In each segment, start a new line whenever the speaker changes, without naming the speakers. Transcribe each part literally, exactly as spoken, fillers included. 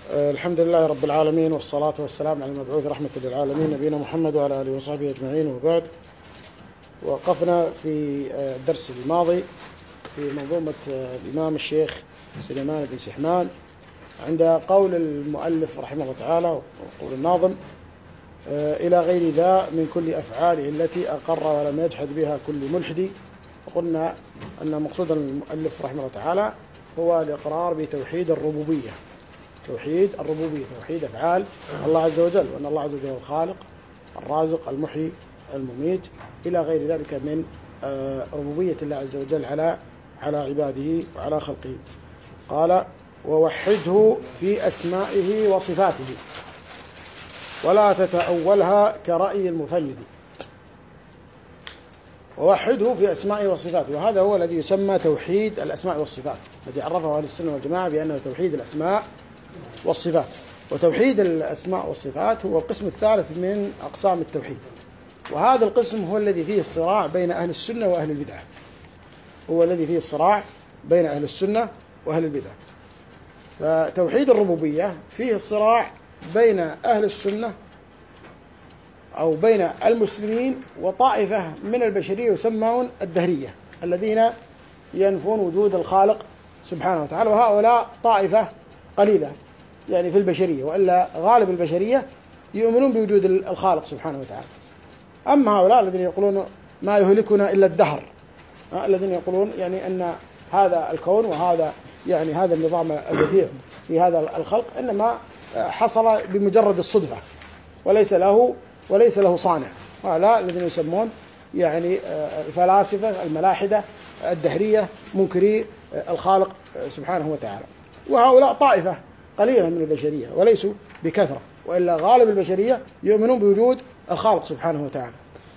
الحمد لله رب العالمين، والصلاة والسلام على المبعوث رحمة للعالمين نبينا محمد وعلى آله وصحبه أجمعين. وبعد، وقفنا في الدرس الماضي في منظومة الإمام الشيخ سليمان بن سحمان عند قول المؤلف رحمه الله تعالى وقول الناظم: إلى غير ذا من كل أفعاله التي أقر ولم يجحد بها كل ملحد. وقلنا أن مقصود المؤلف رحمه الله تعالى هو الإقرار بتوحيد الربوبية، توحيد الربوبية، توحيد أفعال الله عز وجل، وأن الله عز وجل الخالق الرازق المحيي المميت إلى غير ذلك من ربوبية الله عز وجل على على عباده وعلى خلقه. قال: ووحده في أسمائه وصفاته ولا تتأولها كرأي المفند. ووحده في أسمائه وصفاته، وهذا هو الذي يسمى توحيد الأسماء والصفات، الذي عرفه أهل السنة والجماعة بأنه توحيد الأسماء والصفات. وتوحيد الأسماء والصفات هو القسم الثالث من أقسام التوحيد، وهذا القسم هو الذي فيه الصراع بين أهل السنة وأهل البدعة، هو الذي فيه الصراع بين أهل السنة وأهل البدعة. فتوحيد الربوبية فيه الصراع بين أهل السنة أو بين المسلمين وطائفة من البشرية يسمون الدهرية، الذين ينفون وجود الخالق سبحانه وتعالى، وهؤلاء طائفة قليلة يعني في البشرية، وإلا غالب البشرية يؤمنون بوجود الخالق سبحانه وتعالى. أما هؤلاء الذين يقولون ما يهلكنا إلا الدهر، الذين يقولون يعني أن هذا الكون وهذا يعني هذا النظام البديع في هذا الخلق إنما حصل بمجرد الصدفة وليس له وليس له صانع. هؤلاء الذين يسمون يعني الفلاسفة الملاحدة الدهرية منكري الخالق سبحانه وتعالى. وهؤلاء طائفة قليلة من البشرية وليسوا بكثرة، وإلا غالب البشرية يؤمنون بوجود الخالق سبحانه وتعالى.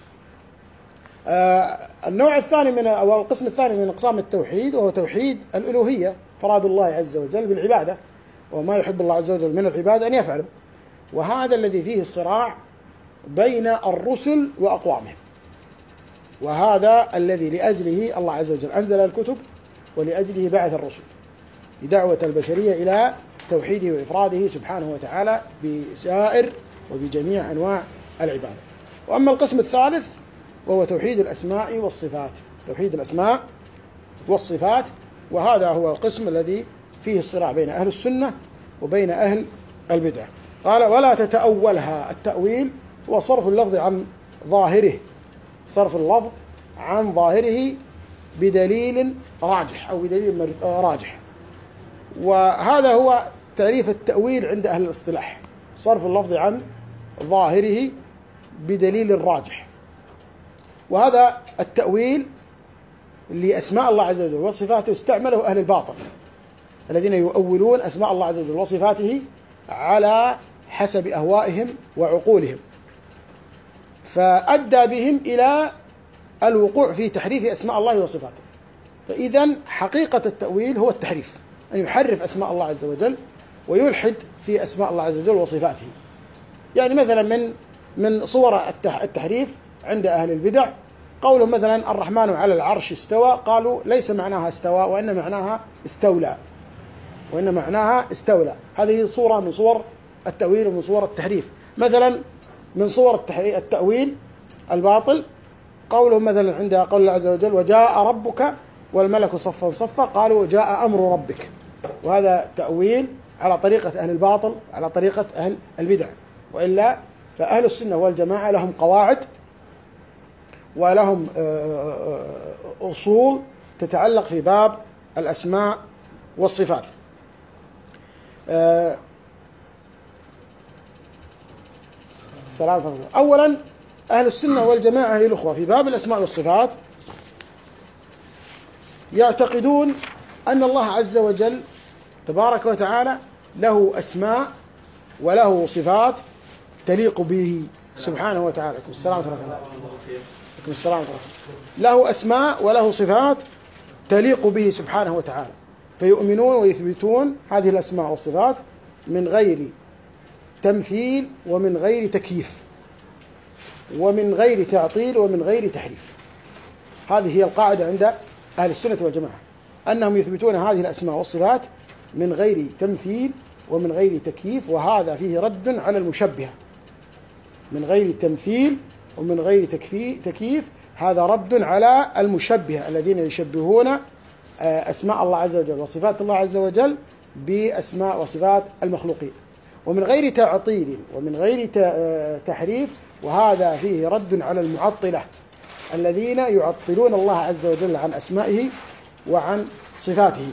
آه النوع الثاني من أو القسم الثاني من أقسام التوحيد وهو توحيد الألوهية، فراد الله عز وجل بالعبادة، وما يحب الله عز وجل من العباد أن يفعله. وهذا الذي فيه الصراع بين الرسل وأقوامهم، وهذا الذي لأجله الله عز وجل أنزل الكتب، ولأجله بعث الرسل بدعوة البشرية إلى توحيده وإفراده سبحانه وتعالى بسائر وبجميع أنواع العبادة. وأما القسم الثالث وهو توحيد الأسماء والصفات، توحيد الأسماء والصفات، وهذا هو القسم الذي فيه الصراع بين أهل السنة وبين أهل البدع. قال: ولا تتأولها. التأويل هو صرف اللفظ عن ظاهره، صرف اللفظ عن ظاهره بدليل راجح أو بدليل راجح. وهذا هو تعريف التأويل عند أهل الاصطلاح، صرف اللفظ عن ظاهره بدليل راجح. وهذا التأويل لأسماء الله عز وجل وصفاته استعمله أهل الباطل، الذين يؤولون أسماء الله عز وجل وصفاته على حسب أهوائهم وعقولهم، فأدى بهم إلى الوقوع في تحريف أسماء الله وصفاته. فإذن حقيقة التأويل هو التحريف، أن يحرف أسماء الله عز وجل ويلحد في أسماء الله عز وجل وصفاته. يعني مثلا من من صور التحريف عند أهل البدع قولهم مثلا الرحمن على العرش استوى، قالوا ليس معناها استوى وإن معناها استولى، وإن معناها استولى. هذه صورة من صور التأويل ومن صور التحريف. مثلا من صور التأويل الباطل قولهم مثلا عند قول الله عز وجل: وجاء ربك والملك صفا صفا، قالوا جاء أمر ربك. وهذا تأويل على طريقة أهل الباطل، على طريقة أهل البدع. وإلا فأهل السنة والجماعة لهم قواعد ولهم أصول تتعلق في باب الأسماء والصفات. سلام. أولا، أهل السنة والجماعة أهل الأخوة في باب الأسماء والصفات يعتقدون أن الله عز وجل تبارك وتعالى له أسماء وله صفات تليق به سبحانه وتعالى. السلام عليكم. السلام عليكم. له أسماء وله صفات تليق به سبحانه وتعالى، فيؤمنون ويثبتون هذه الأسماء والصفات من غير تمثيل ومن غير تكييف ومن غير تعطيل ومن غير تحريف. هذه هي القاعدة عند أهل السنة والجماعة، أنهم يثبتون هذه الأسماء والصفات من غير تمثيل ومن غير تكييف، وهذا فيه رد على المشبهة. من غير تمثيل ومن غير تكييف، هذا رد على المشبهة الذين يشبهون أسماء الله عز وجل وصفات الله عز وجل بأسماء وصفات المخلوقين. ومن غير تعطيل ومن غير تحريف، وهذا فيه رد على المعطلة الذين يعطلون الله عز وجل عن أسمائه وعن صفاته.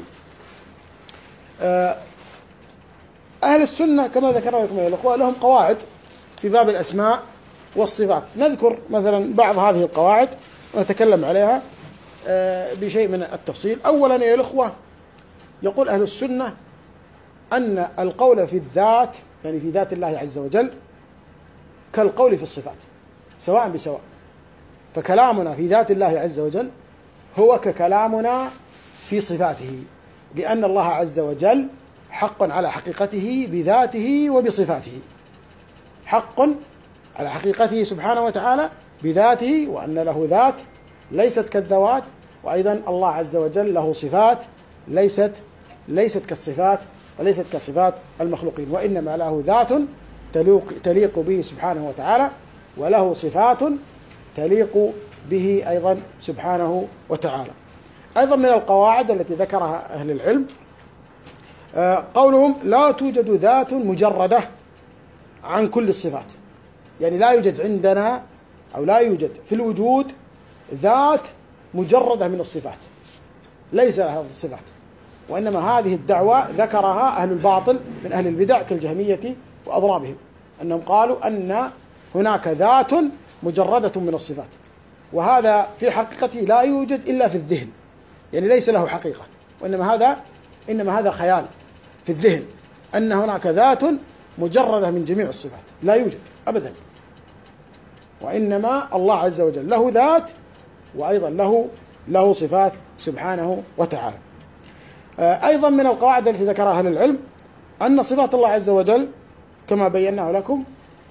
أهل السنة كما ذكرنا لكم يا الأخوة لهم قواعد في باب الأسماء والصفات. نذكر مثلا بعض هذه القواعد ونتكلم عليها بشيء من التفصيل. أولا يا الأخوة، يقول أهل السنة أن القول في الذات، يعني في ذات الله عز وجل، كالقول في الصفات سواء بسواء. فكلامنا في ذات الله عز وجل هو ككلامنا في صفاته، لأن الله عز وجل حق على حقيقته بذاته وبصفاته، حق على حقيقته سبحانه وتعالى بذاته، وأن له ذات ليست كالذوات، وأيضا الله عز وجل له صفات ليست ليست كالصفات وليست كصفات المخلوقين، وإنما له ذات تليق به سبحانه وتعالى، وله صفات تليق به أيضا سبحانه وتعالى. أيضا من القواعد التي ذكرها أهل العلم قولهم لا توجد ذات مجردة عن كل الصفات، يعني لا يوجد عندنا أو لا يوجد في الوجود ذات مجردة من الصفات، ليس لها الصفات. وإنما هذه الدعوة ذكرها أهل الباطل من أهل البدع كالجهمية وأضرابهم، أنهم قالوا أن هناك ذات مجردة من الصفات، وهذا في حقيقته لا يوجد إلا في الذهن، يعني ليس له حقيقة، وإنما هذا إنما هذا خيال في الذهن، أن هناك ذات مجردة من جميع الصفات، لا يوجد أبدا. وإنما الله عز وجل له ذات، وأيضا له له صفات سبحانه وتعالى. أيضا من القواعد التي ذكرها أهل العلم أن صفات الله عز وجل كما بيناه لكم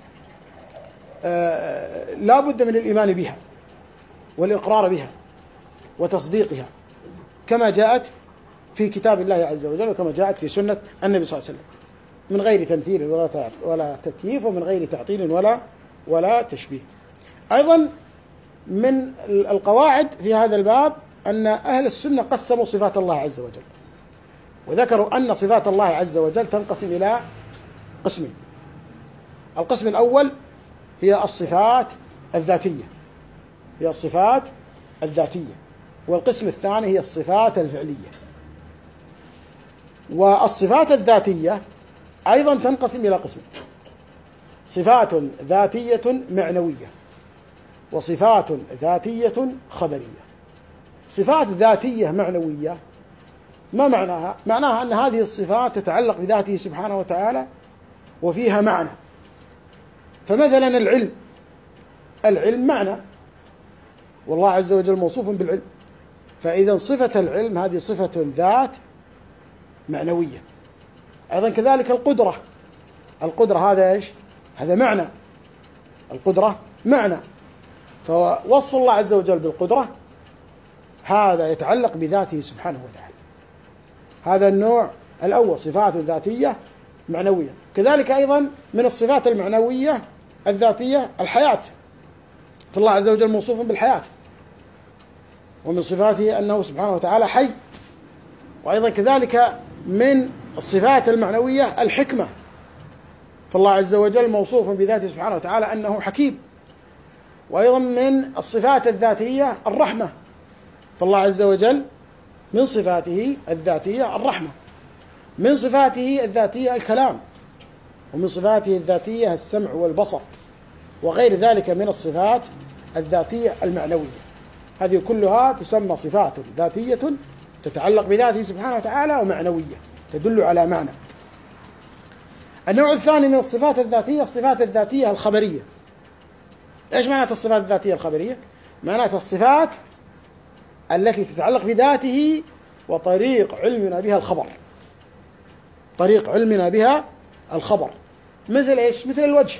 لا بد من الإيمان بها والإقرار بها وتصديقها، كما جاءت في كتاب الله عز وجل وكما جاءت في سنة النبي صلى الله عليه وسلم، من غير تمثيل ولا ولا تكييف، ومن غير تعطيل ولا ولا تشبيه. أيضا من القواعد في هذا الباب أن أهل السنة قسموا صفات الله عز وجل، وذكروا أن صفات الله عز وجل تنقسم إلى قسمين. القسم الأول هي الصفات الذاتية هي الصفات الذاتية والقسم الثاني هي الصفات الفعلية. والصفات الذاتية أيضا تنقسم إلى قسمين: صفات ذاتية معنوية وصفات ذاتية خبرية. صفات ذاتية معنوية ما معناها؟ معناها أن هذه الصفات تتعلق بذاته سبحانه وتعالى وفيها معنى. فمثلا العلم العلم معنى، والله عز وجل موصوف بالعلم، فإذا صفة العلم هذه صفة ذات معنوية. أيضا كذلك القدرة القدرة هذا إيش؟ هذا معنى، القدرة معنى. فوصف الله عز وجل بالقدرة هذا يتعلق بذاته سبحانه وتعالى. هذا النوع الأول، صفات ذاتية معنوية. كذلك أيضا من الصفات المعنوية الذاتية الحياة، فالله عز وجل موصوف بالحياة، ومن صفاته أنه سبحانه وتعالى حي. وأيضا كذلك من الصفات المعنوية الحكمة، فالله عز وجل موصوف بذاته سبحانه وتعالى أنه حكيم. وأيضا من الصفات الذاتية الرحمة، فالله عز وجل من صفاته الذاتية الرحمة. من صفاته الذاتية الكلام، ومن صفاته الذاتية السمع والبصر، وغير ذلك من الصفات الذاتية المعنوية. هذه كلها تسمى صفات ذاتية تتعلق بذاته سبحانه وتعالى ومعنوية تدل على معنى. النوع الثاني من الصفات الذاتية الصفات الذاتية الخبرية. إيش معنى الصفات الذاتية الخبرية؟ معنى الصفات التي تتعلق بذاته وطريق علمنا بها الخبر طريق علمنا بها الخبر مثل إيش؟ مثل الوجه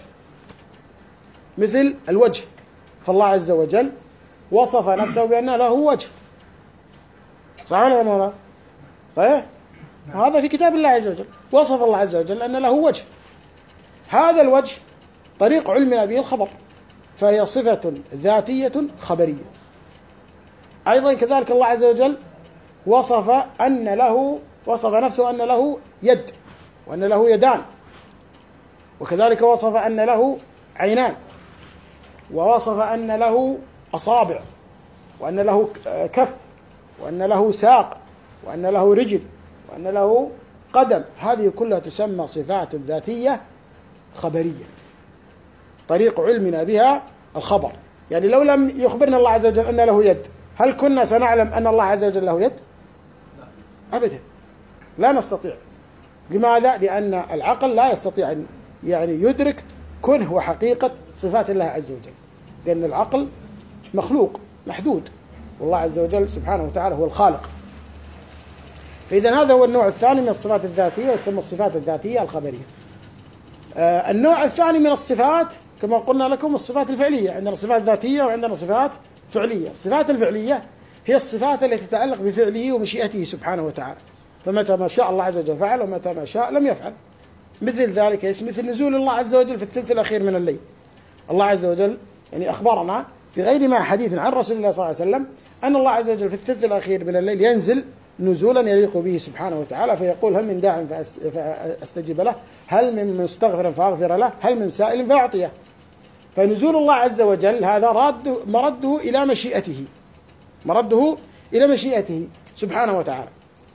مثل الوجه فالله عز وجل وصف نفسه بأن له وجه، صحيح ولا لا؟ صحيح؟ هذا في كتاب الله عز وجل. وصف الله عز وجل أن له وجه، هذا الوجه طريق علمنا به الخبر، فهي صفة ذاتية خبرية. أيضا كذلك الله عز وجل وصف أن له وصف نفسه أن له يد وأن له يدان، وكذلك وصف أن له عينان، ووصف أن له أصابع، وأن له كف، وأن له ساق، وأن له رجل، وأن له قدم. هذه كلها تسمى صفات ذاتية خبرية، طريق علمنا بها الخبر. يعني لو لم يخبرنا الله عز وجل أن له يد، هل كنا سنعلم أن الله عز وجل له يد؟ أبدا، لا نستطيع. لماذا؟ لأن العقل لا يستطيع أن يعني يدرك كنه وحقيقة صفات الله عز وجل، لأن العقل مخلوق محدود، والله عز وجل سبحانه وتعالى هو الخالق. فإذا هذا هو النوع الثاني من الصفات الذاتية، وتسمى الصفات الذاتية الخبرية. آه النوع الثاني من الصفات كما قلنا لكم الصفات الفعلية. عندنا صفات ذاتية وعندنا صفات فعلية. الصفات الفعلية هي الصفات التي تتعلق بفعله ومشيئته سبحانه وتعالى، فمتى ما شاء الله عز وجل فعل، ومتى ما شاء لم يفعل. مثل ذلك ايش؟ مثل نزول الله عز وجل في الثلث الأخير من الليل. الله عز وجل يعني أخبرنا في غير ما حديث عن رسول الله صلى الله عليه وسلم أن الله عز وجل في الثلث الأخير من الليل ينزل نزولا يليق به سبحانه وتعالى، فيقول هل من داع فأستجيب له، هل من مستغفر فأغفر له، هل من سائل فأعطيه. فنزول الله عز وجل هذا رد مرده إلى مشيئته، مرده إلى مشيئته سبحانه وتعالى.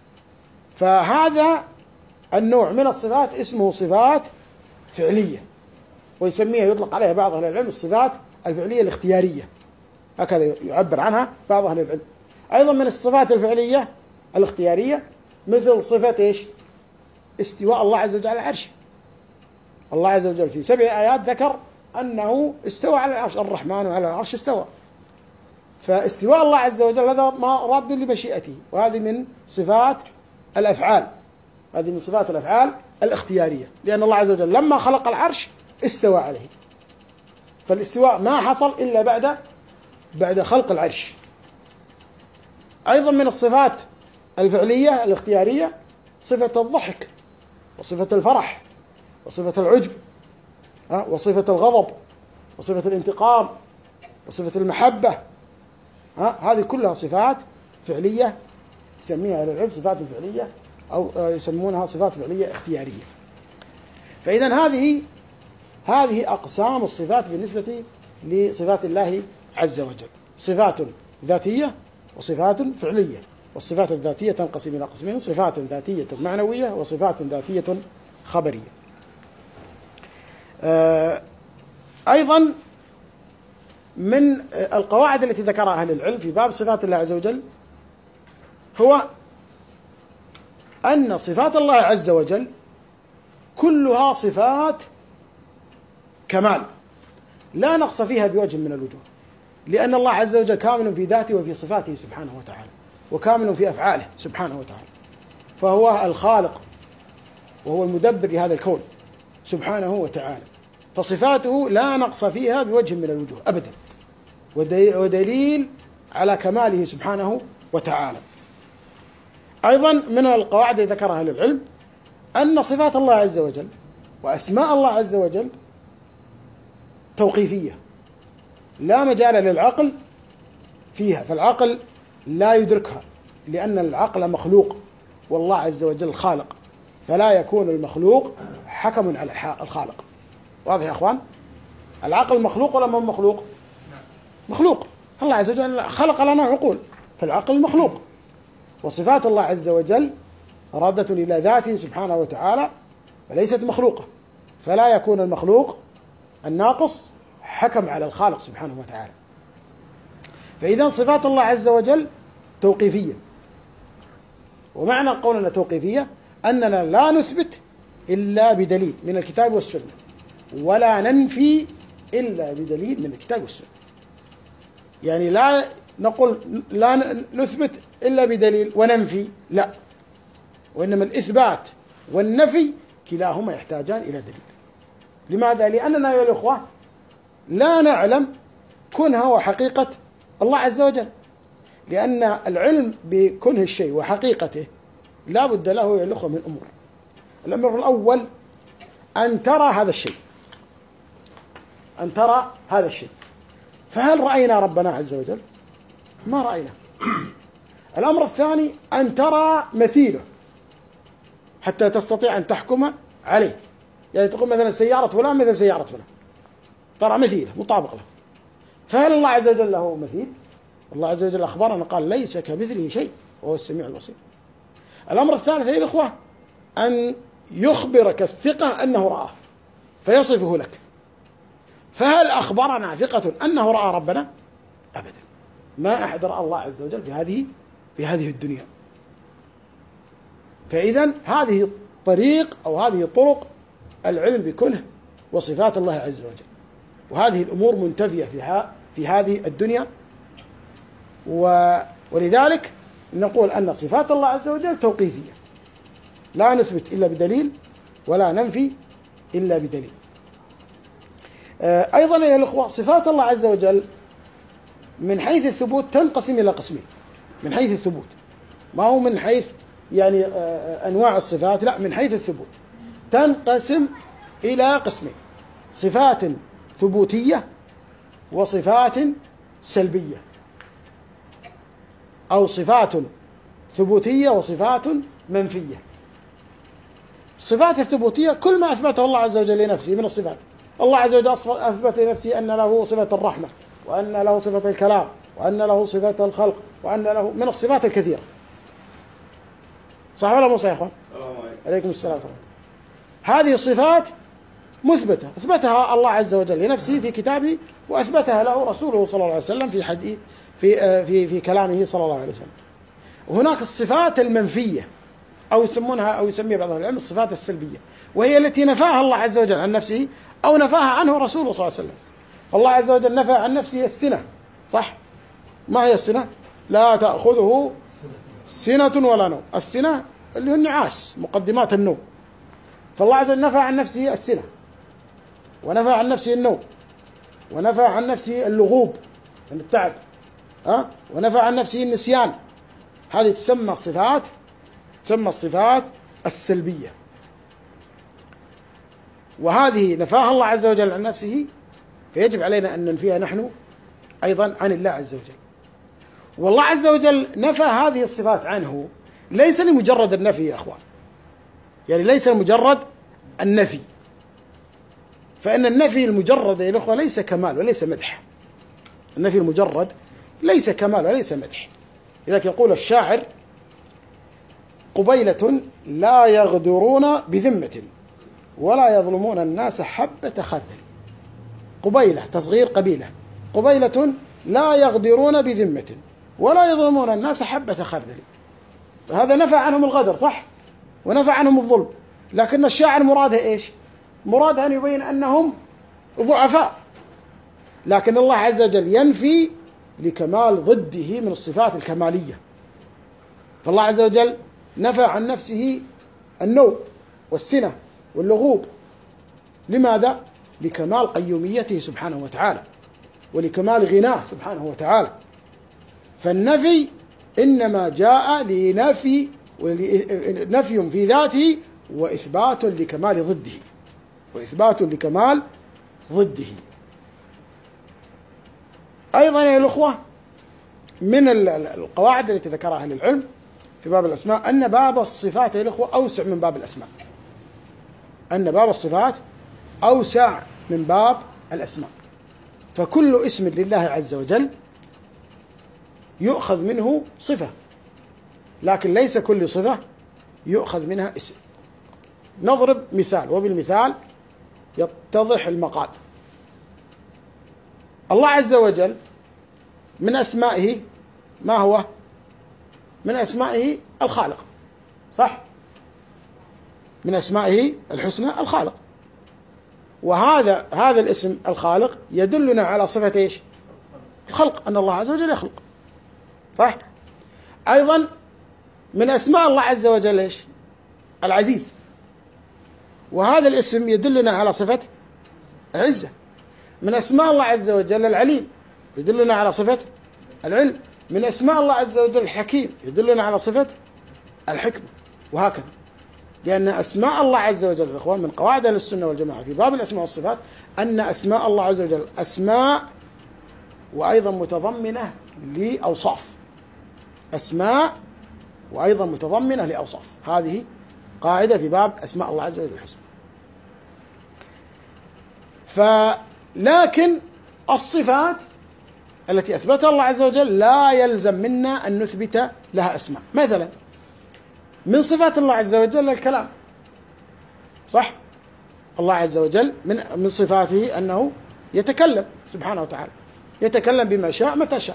فهذا النوع من الصفات اسمه صفات فعلية، ويسميها يطلق عليها بعض أهل العلم الصفات الفعلية الاختيارية، هكذا يعبر عنها بعض أهل العلم. أيضا من الصفات الفعلية الاختيارية مثل صفة إيش؟ استواء الله عز وجل على العرش. الله عز وجل في سبع آيات ذكر أنه استوى على العرش، الرحمن على العرش استوى. فاستواء الله عز وجل هذا ما راد لمشيئته، وهذه من صفات الأفعال، هذه من صفات الأفعال الاختيارية، لأن الله عز وجل لما خلق العرش استوى عليه، فالاستواء ما حصل إلا بعد بعد خلق العرش. أيضا من الصفات الفعلية الاختيارية صفة الضحك، وصفة الفرح، وصفة العجب، وصفة الغضب، وصفة الانتقام، وصفة المحبة. هذه كلها صفات فعلية يسميها أهل العلم صفات فعلية، أو يسمونها صفات فعلية اختيارية. فإذا هذه هذه أقسام الصفات بالنسبة لصفات الله عز وجل: صفات ذاتية وصفات فعلية. والصفات الذاتية تنقسم إلى قسمين: صفات ذاتية معنوية وصفات ذاتية خبرية. أيضا من القواعد التي ذكرها أهل العلم في باب صفات الله عز وجل هو أن صفات الله عز وجل كلها صفات كمال لا نقص فيها بوجه من الوجوه، لأن الله عز وجل كامل في ذاته وفي صفاته سبحانه وتعالى، وكامل في أفعاله سبحانه وتعالى، فهو الخالق وهو المدبر لهذا الكون سبحانه وتعالى، فصفاته لا نقص فيها بوجه من الوجوه أبدا، ودليل على كماله سبحانه وتعالى. أيضا من القواعد التي ذكرها أهل العلم أن صفات الله عز وجل وأسماء الله عز وجل توقيفية، لا مجال للعقل فيها، فالعقل لا يدركها، لأن العقل مخلوق والله عز وجل خالق، فلا يكون المخلوق حكم على الخالق. واضح يا أخوان؟ العقل مخلوق ولا ما مخلوق؟ مخلوق. الله عز وجل خلق لنا عقول، فالعقل مخلوق، وصفات الله عز وجل رادة إلى ذاته سبحانه وتعالى وليست مخلوقة، فلا يكون المخلوق الناقص حكم على الخالق سبحانه وتعالى. فإذا صفات الله عز وجل توقيفية، ومعنى قولنا توقيفية أننا لا نثبت إلا بدليل من الكتاب والسنة، ولا ننفي إلا بدليل من الكتاب والسنة. يعني لا نقول لا نثبت إلا بدليل وننفي، لا، وإنما الإثبات والنفي كلاهما يحتاجان إلى دليل. لماذا؟ لأننا يا الأخوة لا نعلم كنه وحقيقة الله عز وجل، لأن العلم بكنه الشيء وحقيقته لا بد له يا الأخوة من أمور. الأمر الأول أن ترى هذا الشيء، أن ترى هذا الشيء. فهل رأينا ربنا عز وجل؟ ما رأينا. الأمر الثاني أن ترى مثيله حتى تستطيع أن تحكم عليه. يعني تقول مثلا سيارة فلان مثل سيارة فلان، ترى مثيله مطابق له. فهل الله عز وجل له مثيل؟ الله عز وجل أخبرنا قال ليس كمثله شيء وهو السميع البصير. الأمر الثالث أيها الأخوة أن يخبرك الثقة أنه رآه فيصفه لك. فهل أخبرنا ثقة أنه رأى ربنا؟ أبدا، ما أحد رأى الله عز وجل في هذه في هذه الدنيا. فإذا هذه طريق أو هذه طرق العلم بكنه وصفات الله عز وجل، وهذه الأمور منتفية فيها في هذه الدنيا. ولذلك نقول أن صفات الله عز وجل توقيفية، لا نثبت إلا بدليل ولا ننفي إلا بدليل. أيضا يا الأخوة صفات الله عز وجل من حيث الثبوت تنقسم إلى قسمين. من حيث الثبوت، ما هو من حيث يعني أنواع الصفات، لا، من حيث الثبوت تنقسم إلى قسمين: صفات ثبوتية وصفات سلبية، أو صفات ثبوتية وصفات منفية. الصفات الثبوتية كل ما أثبته الله عز وجل لنفسه من الصفات. الله عز وجل أثبت لنفسه أن له صفة الرحمة، وأن له صفة الكلام، وأن له صفة الخلق، وأن له من الصفات الكثيرة. صح ولا مو صحيح يا أخوان؟ عليكم السلام ورحمة الله. هذه الصفات مثبتة، أثبتها الله عز وجل لنفسه في كتابه، وأثبتها له رسوله صلى الله عليه وسلم في حديث في في في كلامه صلى الله عليه وسلم. وهناك الصفات المنفية، أو يسمونها أو يسميها بعض العلم الصفات السلبية، وهي التي نفاها الله عز وجل عن نفسه أو نفاها عنه رسوله صلى الله عليه وسلم. فالله عز وجل نفى عن نفسه السنة، صح؟ ما هي السنة؟ لا تأخذه سنة ولا نوم. السنة اللي هو النعاس، مقدمات النوم. فالله عز وجل نفى عن نفسه السنة، ونفى عن نفسه النوم، ونفى عن نفسه اللغوب من التعب، أه؟ ونفى عن نفسه النسيان. هذه تسمى الصفات تسمى الصفات السلبية، وهذه نفاها الله عز وجل عن نفسه، فيجب علينا أن ننفيها نحن أيضا عن الله عز وجل. والله عز وجل نفى هذه الصفات عنه ليس لمجرد النفي يا أخوان، يعني ليس لمجرد النفي، فإن النفي المجرد يا أخوة ليس كمال وليس مدح. النفي المجرد ليس كمال وليس مدح. لذلك يقول الشاعر: قبيلة لا يغدرون بذمة ولا يظلمون الناس حبة خردل. قبيلة تصغير قبيلة، قبيلة لا يغدرون بذمة ولا يظلمون الناس حبة خردل. هذا نفى عنهم الغدر، صح؟ ونفى عنهم الظلم، لكن الشاعر مراده إيش؟ مراده أن يبين أنهم ضعفاء، لكن الله عز وجل ينفي لكمال ضده من الصفات الكمالية. فالله عز وجل نفى عن نفسه النوم والسنة واللغوب. لماذا؟ لكمال قيوميته سبحانه وتعالى، ولكمال غناه سبحانه وتعالى. فالنفي إنما جاء لنفي نفي في ذاته وإثبات لكمال ضده وإثبات لكمال ضده. أيضا يا الأخوة من القواعد التي ذكرها أهل العلم في باب الأسماء أن باب الصفات يا الأخوة أوسع من باب الأسماء. أن باب الصفات أوسع من باب الأسماء. فكل اسم لله عز وجل يؤخذ منه صفة، لكن ليس كل صفة يؤخذ منها اسم. نضرب مثال، وبالمثال يتضح المقال. الله عز وجل من أسمائه ما هو؟ من أسمائه الخالق، صح؟ من أسمائه الحسنى الخالق. وهذا هذا الاسم الخالق يدلنا على صفة ايش؟ الخلق، أن الله عز وجل يخلق، صح؟ أيضا من أسماء الله عز وجل ايش؟ العزيز، وهذا الاسم يدلنا على صفة العزة. من أسماء الله عز وجل العليم، يدلنا على صفة العلم. من أسماء الله عز وجل الحكيم، يدلنا على صفة الحكمة. وهكذا. لأن أسماء الله عز وجل يا إخوان من قواعد أهل السنة والجماعة في باب الأسماء والصفات أن أسماء الله عز وجل أسماء وأيضا متضمنة لأوصاف، أسماء وأيضا متضمنة لأوصاف. هذه قاعدة في باب أسماء الله عز وجل الحسنى. فلكن الصفات التي أثبتها الله عز وجل لا يلزم منا أن نثبت لها أسماء. مثلا من صفات الله عز وجل الكلام، صح؟ الله عز وجل من من صفاته أنه يتكلم سبحانه وتعالى، يتكلم بما شاء متى شاء.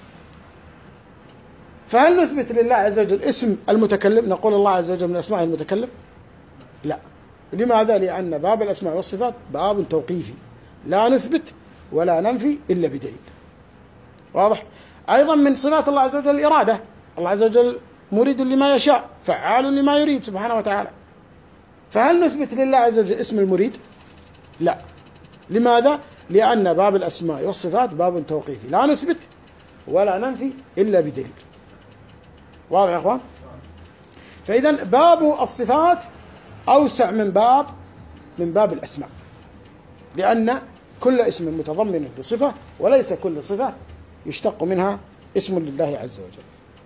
فهل نثبت لله عز وجل اسم المتكلم؟ نقول الله عز وجل من أسماء المتكلم؟ لا. لماذا؟ لأن باب الأسماء والصفات باب توقيفي، لا نثبت ولا ننفي إلا بدليل. واضح؟ أيضا من صفات الله عز وجل الإرادة، الله عز وجل مريد لما يشاء فعال لما يريد سبحانه وتعالى. فهل نثبت لله عز وجل اسم المريد؟ لا. لماذا؟ لأن باب الأسماء والصفات باب توقيفي، لا نثبت ولا ننفي إلا بدليل. واضح يا أخوان؟ فإذا باب الصفات أوسع من باب من باب الأسماء، لأن كل اسم متضمن لصفة، وليس كل صفة يشتق منها اسم لله عز وجل.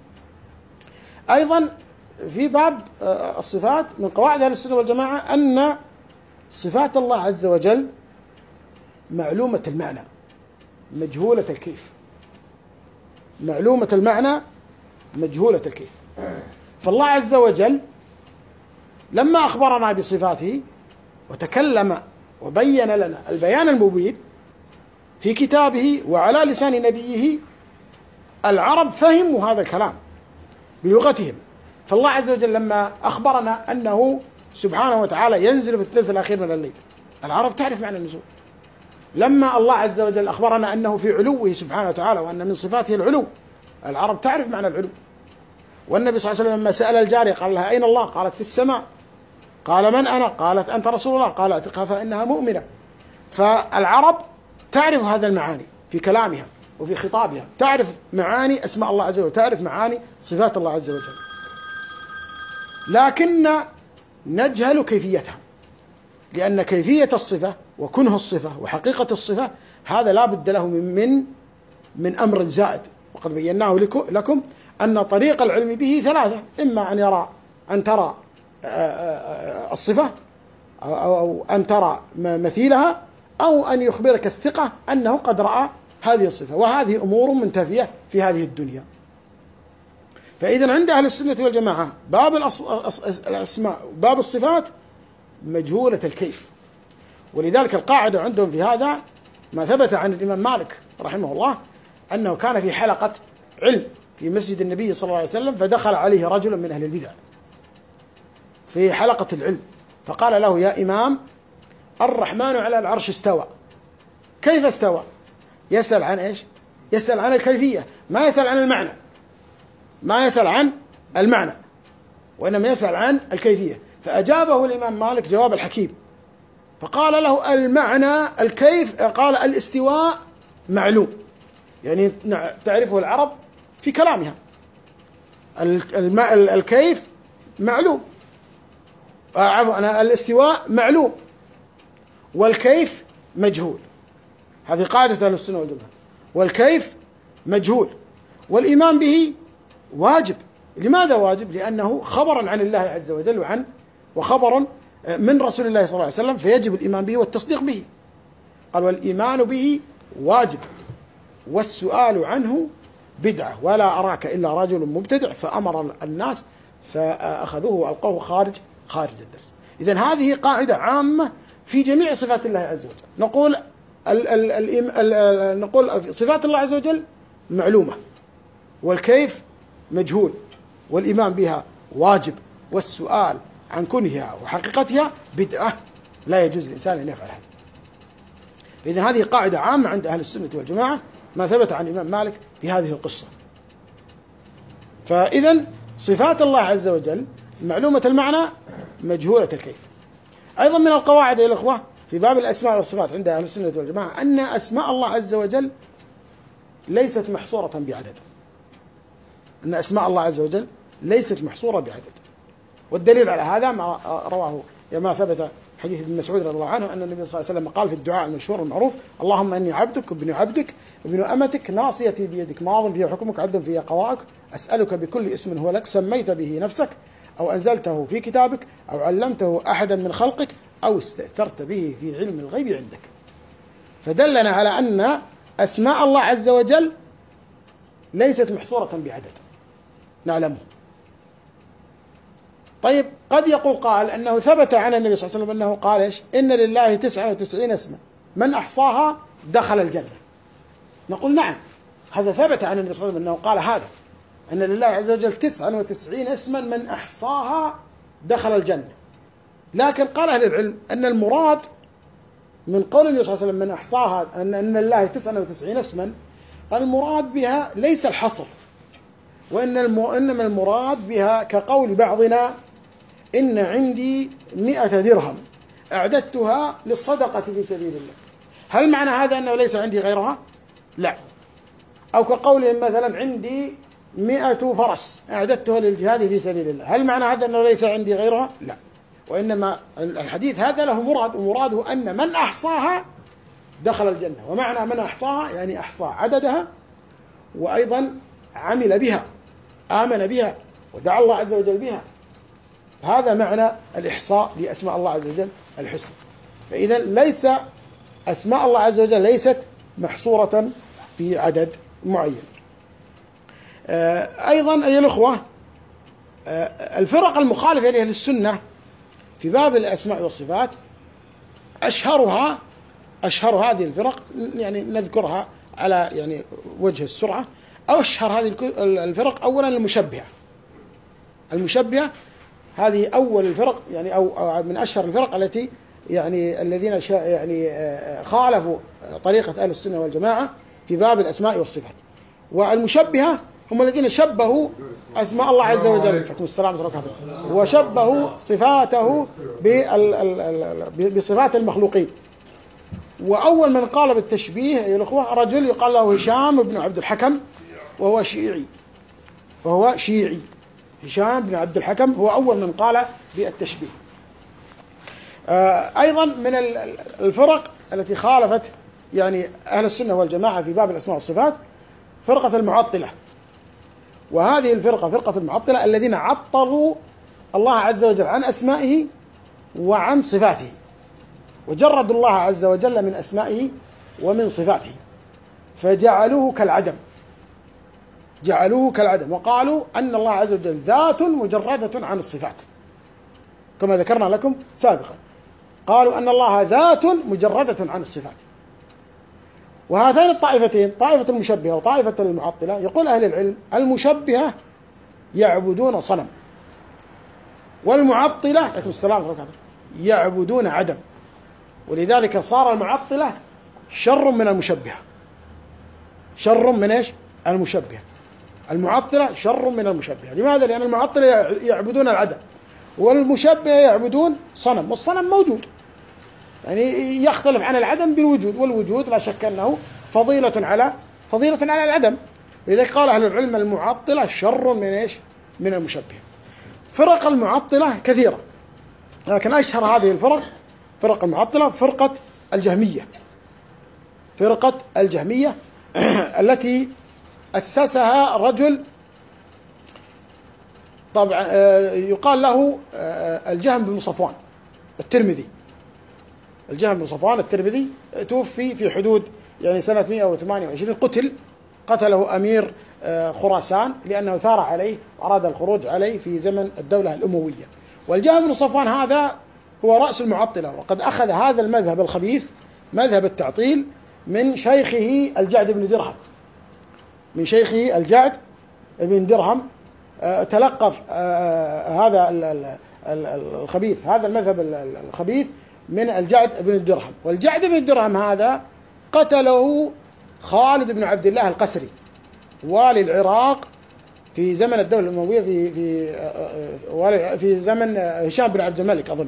أيضا في باب الصفات من قواعد أهل السنة والجماعة أن صفات الله عز وجل معلومة المعنى مجهولة الكيف، معلومة المعنى مجهولة الكيف. فالله عز وجل لما أخبرنا بصفاته وتكلم وبين لنا البيان المبين في كتابه وعلى لسان نبيه، العرب فهموا هذا الكلام بلغتهم. فالله عز وجل لما أخبرنا أنه سبحانه وتعالى ينزل في الثلث الأخير من الليل، العرب تعرف معنى النزول. لما الله عز وجل أخبرنا أنه في علوه سبحانه وتعالى وأن من صفاته العلو، العرب تعرف معنى العلو. والنبي صلى الله عليه وسلم لما سأل الجارية قال لها أين الله؟ قالت في السماء. قال من أنا؟ قالت أنت رسول الله. قال اتقها فإنها مؤمنة. فالعرب تعرف هذا المعاني في كلامها وفي خطابها، تعرف معاني أسماء الله عز وجل، تعرف معاني صفات الله عز وجل، لكن نجهل كيفيتها، لأن كيفية الصفة وكنه الصفة وحقيقة الصفة هذا لا بد له من من, من أمر زائد. وقد بيناه لكم أن طريق العلم به ثلاثة: إما أن يرى أن ترى الصفة أو أن ترى مثيلها، أو أن يخبرك الثقة أنه قد رأى هذه الصفة، وهذه أمور منتفية في هذه الدنيا. فإذا عند أهل السنة والجماعة باب الأسماء وباب الصفات مجهولة الكيف. ولذلك القاعدة عندهم في هذا ما ثبت عن الإمام مالك رحمه الله أنه كان في حلقة علم في مسجد النبي صلى الله عليه وسلم، فدخل عليه رجل من أهل البدع في حلقة العلم، فقال له: يا إمام، الرحمن على العرش استوى، كيف استوى؟ يسأل عن إيش؟ يسأل عن الكيفية، ما يسأل عن المعنى، ما يسأل عن المعنى وإنما يسأل عن الكيفية. فأجابه الإمام مالك جواب الحكيم، فقال له: المعنى الكيف، قال الاستواء معلوم، يعني تعرفه العرب في كلامها، الكيف معلوم، عفوا أنا الاستواء معلوم والكيف مجهول. هذه قاعدة أهل السنة والجماعة، والكيف مجهول، والإيمان به واجب. لماذا واجب؟ لأنه خبر عن الله عز وجل وعن وخبر من رسول الله صلى الله عليه وسلم، فيجب الإيمان به والتصديق به. قال: والإيمان به واجب والسؤال عنه بدعة، ولا أراك إلا رجل مبتدع. فأمر الناس فأخذوه وألقوه خارج خارج الدرس. إذن هذه قاعدة عامة في جميع صفات الله عز وجل. نقول ال ال ال ال نقول صفات الله عز وجل معلومة، والكيف مجهول، والإيمان بها واجب، والسؤال عن كنهها وحقيقتها بدعة، لا يجوز للإنسان أن يفعل هذا. إذن هذه قاعدة عامة عند أهل السنة والجماعة، ما ثبت عن الإمام مالك في هذه القصة. فإذن صفات الله عز وجل معلومة المعنى مجهولة الكيف. أيضا من القواعد يا الأخوة في باب الأسماء والصفات عند أهل السنة والجماعة أن أسماء الله عز وجل ليست محصورة بعدد، أن أسماء الله عز وجل ليست محصورة بعدد. والدليل على هذا ما رواه ما ثبت حديث ابن مسعود رضي الله عنه أن النبي صلى الله عليه وسلم قال في الدعاء المشهور المعروف: اللهم إني عبدك ابن عبدك ابن أمتك ناصيتي بيدك ماض في حكمك عدل في قضاءك أسألك بكل اسم هو لك سميت به نفسك أو أنزلته في كتابك أو علمته أحدا من خلقك أو استأثرت به في علم الغيب عندك. فدلنا على أن أسماء الله عز وجل ليست محصورة بعدد نعلمه. طيب قد يقول قال أنه ثبت عن النبي صلى الله عليه وسلم أنه قال إيش؟ إن لله تسعة وتسعين اسما من أحصاها دخل الجنة. نقول نعم، هذا ثبت عن النبي صلى الله عليه وسلم أنه قال هذا، أن لله عز وجل تسعة وتسعين اسما من أحصاها دخل الجنة. لكن قال أهل العلم أن المراد من قول النبي صلى الله عليه وسلم من أحصاها أن أن لله تسعة وتسعين اسما، المراد بها ليس الحصر، وإن إنما المراد بها كقول بعضنا إن عندي مئة درهم أعددتها للصدقة في سبيل الله. هل معنى هذا أنه ليس عندي غيرها؟ لا. أو كقولهم مثلا عندي مئة فرس أعددتها للجهاد في سبيل الله، هل معنى هذا أنه ليس عندي غيرها؟ لا. وإنما الحديث هذا له مراد، ومراده أن من أحصاها دخل الجنة. ومعنى من أحصاها يعني أحصى عددها، وأيضا عمل بها، آمن بها، ودعا الله عز وجل بها. هذا معنى الإحصاء لأسماء الله عز وجل الحسنى. فإذا ليس أسماء الله عز وجل ليست محصورة في عدد معين. أيضا أيها الأخوة، الفرق المخالفة لأهل السنة في باب الأسماء والصفات أشهرها أشهر هذه الفرق، يعني نذكرها على يعني وجه السرعة. أو أشهر هذه الفرق أولا المشبهة. المشبهة هذه أول الفرق، يعني أو من أشهر الفرق التي يعني الذين يعني خالفوا طريقة أهل السنة والجماعة في باب الأسماء والصفات. والمشبهة هم الذين شبهوا أسماء الله عز وجل وشبهوا صفاته بصفات المخلوقين. وأول من قال بالتشبيه يا الأخوة رجل يقال له هشام بن عبد الحكم، وهو شيعي وهو شيعي هشام بن عبد الحكم هو أول من قال بالتشبيه. أيضا من الفرق التي خالفت يعني أهل السنة والجماعة في باب الأسماء والصفات فرقة المعطلة. وهذه الفرقة فرقة المعطلة الذين عطلوا الله عز وجل عن أسمائه وعن صفاته، وجردوا الله عز وجل من أسمائه ومن صفاته، فجعلوه كالعدم جعلوه كالعدم وقالوا أن الله عز وجل ذات مجردة عن الصفات، كما ذكرنا لكم سابقا. قالوا أن الله ذات مجردة عن الصفات. وهاتين الطائفتين، طائفة المشبهة وطائفة المعطلة، يقول أهل العلم المشبهة يعبدون صنم، والمعطلة عليكم السلام يعبدون عدم. ولذلك صار المعطلة شر من المشبهة، شر من إيش؟ المشبهة. المعطلة شر من المشبهة. لماذا؟ لأن المعطلة يعبدون العدم، والمشبهة يعبدون صنم، والصنم موجود، يعني يختلف عن العدم بالوجود، والوجود لا شك أنه فضيلة على فضيلة على العدم. لذلك قال أهل العلم المعطلة شر من إيش؟ من المشبهة. فرق المعطلة كثيرة، لكن أشهر هذه الفرق فرق المعطلة فرقة الجهمية. فرقة الجهمية التي أسسها رجل طبعا يقال له الجهم بن صفوان الترمذي. الجهم بن صفوان الترمذي توفي في حدود يعني سنة مئة وثمانية وعشرين، قتل قتله أمير خراسان لأنه ثار عليه وأراد الخروج عليه في زمن الدولة الأموية. والجهم بن صفوان هذا هو رأس المعطلة، وقد أخذ هذا المذهب الخبيث مذهب التعطيل من شيخه الجعد بن درهم من شيخه الجعد بن درهم تلقف هذا الخبيث هذا المذهب الخبيث من الجعد بن درهم. والجعد بن درهم هذا قتله خالد بن عبد الله القسري والي العراق في زمن الدولة الأموية في في في زمن هشام بن عبد الملك أظن.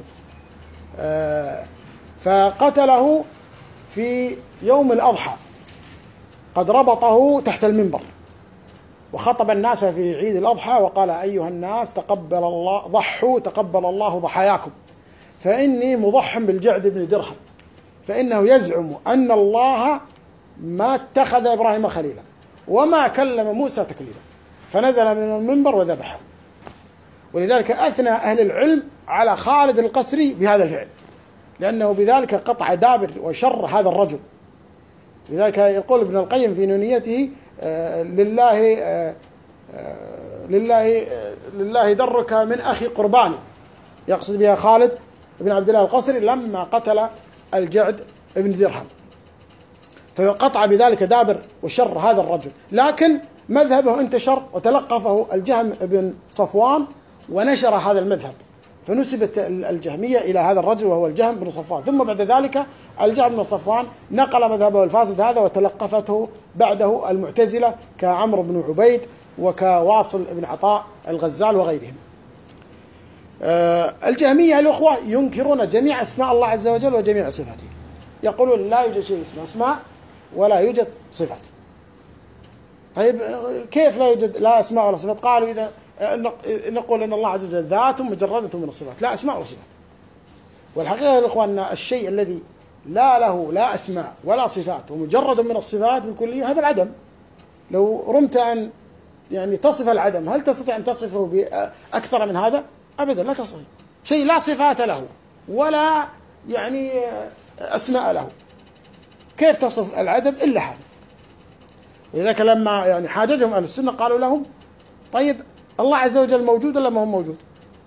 فقتله في يوم الأضحى، قد ربطه تحت المنبر وخطب الناس في عيد الأضحى وقال: أيها الناس تقبل الله ضحوا تقبل الله ضحاياكم، فإني مضح بالجعد بن درهم، فإنه يزعم أن الله ما اتخذ إبراهيم خليلا وما كلم موسى تكليما، فنزل من المنبر وذبحه. ولذلك أثنى أهل العلم على خالد القسري بهذا الفعل، لأنه بذلك قطع دابر وشر هذا الرجل. لذلك يقول ابن القيم في نونيته: آه لله آه آه لله آه لله درك من أخي قرباني، يقصد بها خالد بن عبد الله القسري لما قتل الجعد بن درهم، فقطع بذلك دابر وشر هذا الرجل. لكن مذهبه انتشر وتلقفه الجهم بن صفوان ونشر هذا المذهب، فنسبت الجهمية إلى هذا الرجل وهو الجهم بن صفوان. ثم بعد ذلك الجهم بن صفوان نقل مذهبه الفاسد هذا وتلقفته بعده المعتزلة كعمرو بن عبيد وكواصل بن عطاء الغزال وغيرهم. الجهمية الأخوة ينكرون جميع أسماء الله عز وجل وجميع صفاته، يقولون لا يوجد شيء اسمه أسماء ولا يوجد صفات. طيب كيف لا يوجد لا أسماء ولا صفات؟ قالوا إذا نقول أن الله عز وجل ذات مجردة من الصفات، لا أسماء ولا صفات. والحقيقة يا إخوان أن الشيء الذي لا له لا أسماء ولا صفات ومجرد من الصفات بالكلية هذا العدم. لو رمت أن يعني تصف العدم، هل تستطيع أن تصفه بأكثر من هذا؟ أبدا لا تستطيع. شيء لا صفات له ولا يعني أسماء له، كيف تصف العدم إلا هذا؟ ولذلك لما يعني حاججهم أهل السنة قالوا لهم: طيب الله عز وجل موجود ولا ما هو موجود؟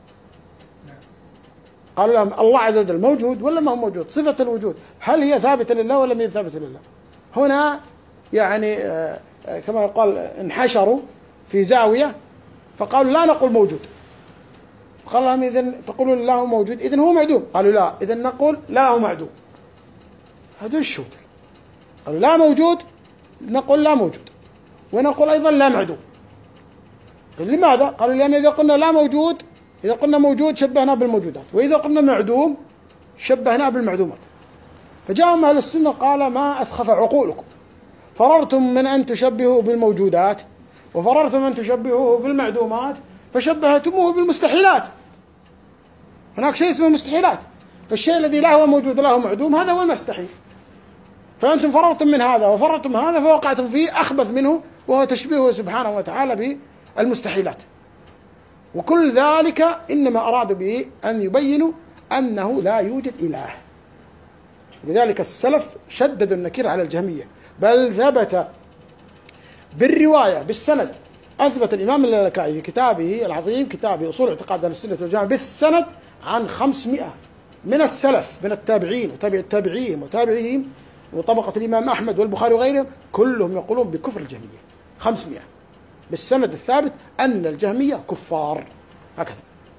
قالوا لهم: الله عز وجل موجود ولا ما هو موجود؟ صفة الوجود هل هي ثابتة لله ولا ما هي ثابتة لله؟ هنا يعني كما يقال انحشروا في زاوية فقالوا: لا نقول موجود. قال لهم: إذن تقولون الله موجود إذن هو معدوم؟ قالوا: لا، إذن نقول لا هو معدوم. هذا الشوط. قالوا: لا موجود نقول لا موجود، ونقول أيضا لا معدوم. لماذا؟ قالوا: لأن إذا قلنا لا موجود إذا قلنا موجود شبهنا بالموجودات، وإذا قلنا معدوم شبهنا بالمعدومات. فجاءهم أهل السنة قال: ما أسخف عقولكم، فررتم من أن تشبهوا بالموجودات وفررتم أن تشبهوه بالمعدومات فشبهتموه بالمستحيلات. هناك شيء اسمه مستحيلات، فالشيء الذي لا هو موجود لا هو معدوم هذا هو المستحيل. فأنتم فررتم من هذا وفررتم من هذا فوقعتم فيه أخبث منه وهو تشبيهه سبحانه وتعالى بالمستحيلات. وكل ذلك إنما أرادوا به أن يبينوا أنه لا يوجد إله. لذلك السلف شددوا النكير على الجهمية، بل ثبت بالرواية بالسند، أثبت الإمام اللالكائي في كتابه العظيم كتابه أصول اعتقاد أهل السنة والجماعة بالسند عن خمسمائة من السلف من التابعين وتابع التابعين وتابعيهم وطبقة الإمام أحمد والبخاري وغيرهم، كلهم يقولون بكفر الجهمية. خمسمائة بالسند الثابت أن الجهمية كفار هكذا.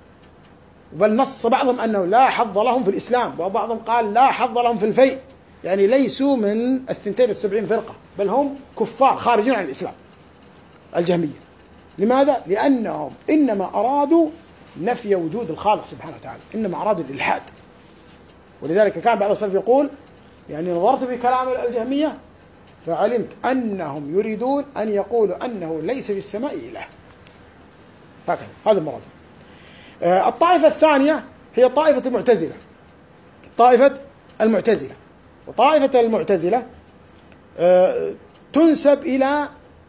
بل نص بعضهم أنه لا حظ لهم في الإسلام، وبعضهم قال لا حظ لهم في الفيء، يعني ليسوا من الثنتين والسبعين فرقة، بل هم كفار خارجين عن الإسلام الجهمية. لماذا؟ لأنهم إنما أرادوا نفي وجود الخالق سبحانه وتعالى، إنما أرادوا الإلحاد. ولذلك كان بعض السلف يقول يعني نظرت في كلام الجهمية فعلمت أنهم يريدون أن يقولوا أنه ليس في السماء إله. هكذا هذا المراد. آه الطائفة الثانية هي طائفة المعتزلة. طائفة المعتزلة وطائفة المعتزلة آه تنسب إلى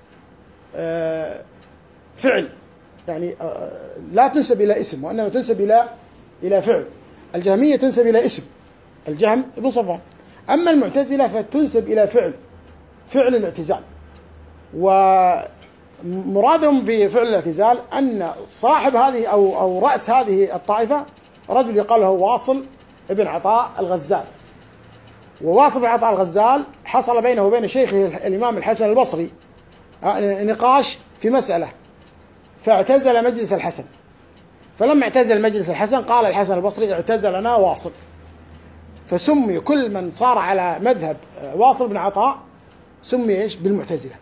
آه فعل، يعني آه لا تنسب إلى اسم، وإنما تنسب إلى إلى فعل. الجهمية تنسب إلى اسم، الجهم بن صفوان. أما المعتزلة فتنسب إلى فعل، فعل الاعتزال. ومرادهم في فعل الاعتزال أن صاحب هذه أو أو رأس هذه الطائفة رجل يقال له واصل ابن عطاء الغزال. وواصل بن عطاء الغزال حصل بينه وبين شيخه الإمام الحسن البصري نقاش في مسألة، فاعتزل مجلس الحسن. فلما اعتزل مجلس الحسن قال الحسن البصري: اعتزلنا واصل. فسمي كل من صار على مذهب واصل بن عطاء سمي ايش؟ بالمعتزلة.